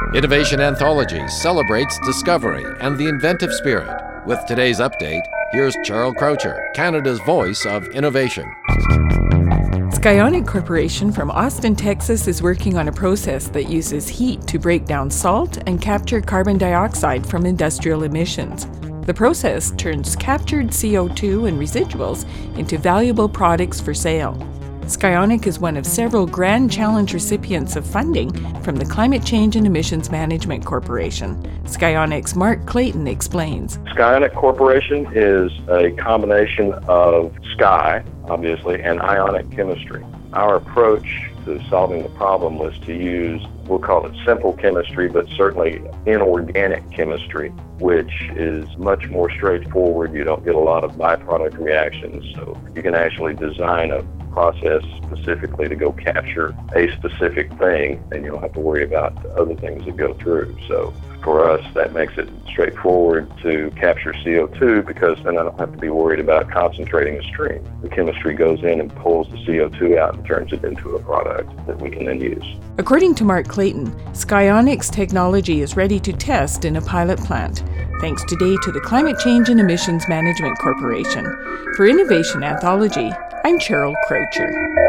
Innovation Anthology celebrates discovery and the inventive spirit. With today's update, here's Cheryl Croucher, Canada's voice of innovation. Skyonic Corporation from Austin, Texas is working on a process that uses heat to break down salt and capture carbon dioxide from industrial emissions. The process turns captured CO2 and residuals into valuable products for sale. Skyonic is one of several Grand Challenge recipients of funding from the Climate Change and Emissions Management Corporation. Skyonic's Mark Clayton explains. Skyonic Corporation is a combination of sky, obviously, and ionic chemistry. Our approach to solving the problem was to use, we'll call it simple chemistry, but certainly inorganic chemistry, which is much more straightforward. You don't get a lot of byproduct reactions, so you can actually design a process specifically to go capture a specific thing, and you don't have to worry about other things that go through. So for us, that makes it straightforward to capture CO2 because then I don't have to be worried about concentrating a stream. The chemistry goes in and pulls the CO2 out and turns it into a product that we can then use. According to Mark Clayton, Skyonic's technology is ready to test in a pilot plant, thanks today to the Climate Change and Emissions Management Corporation. For Innovation Anthology, I'm Cheryl Croucher.